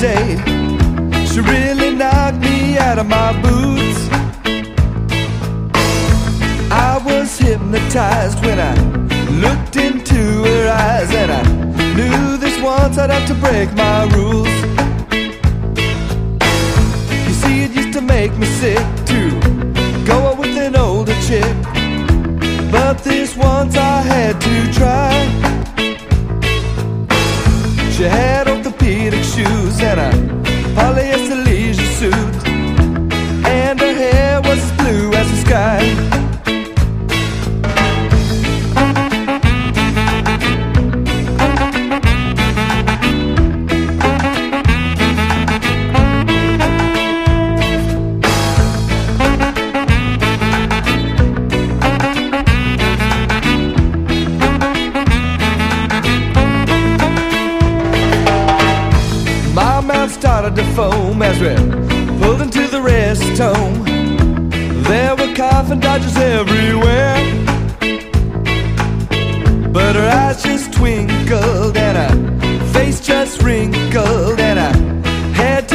day. She really knocked me out of my boots. I was hypnotized when I looked into her eyes, and I knew this once I'd have to break my rules. You see, it used to make me sick to go out with an older chick, but this once I had to try. She had orthopedic shoes and a polyester leisure suit, and her hair was as blue as the sky. Started to foam as we pulled into the rest home. There were coffin dodgers everywhere.